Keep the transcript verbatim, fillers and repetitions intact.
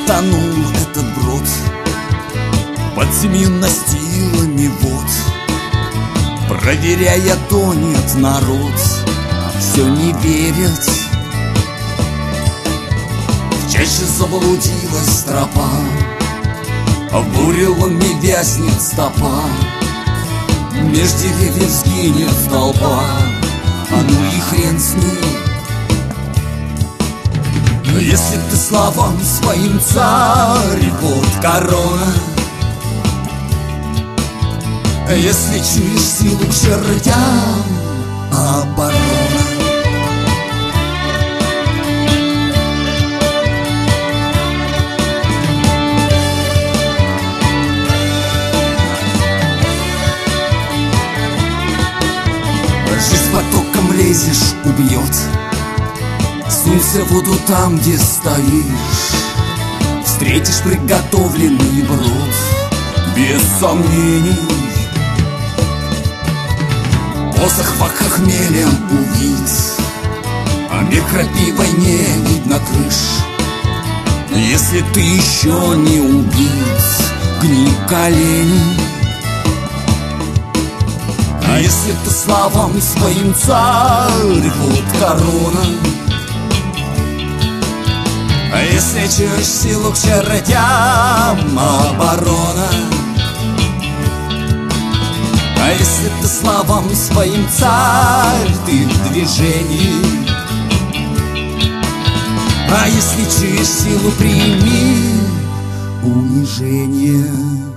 тонул этот брод под семью настилами вод. Проверяя, тонет народ, все не верят. В чаще заблудилась тропа, а в буреломе вязнет стопа. Меж деревьев сгинет толпа, а ну и хрен с ней. Но если ты словам своим царь, вот корона. Если чуешь силу к чертям, оборона. Жизнь потоком лезешь, убьет. Сунься в воду там, где стоишь, встретишь приготовленный брод, без сомнений. Посох ваха хмелем увид, а мир крапивой не видно крыш. Если ты еще не убит, гни колени. А если ты словам своим царь, вот корона. А если чуешь силу к чертям, оборона. А если ты словам своим царь, ты в движении. А если чуешь силу, прими унижение.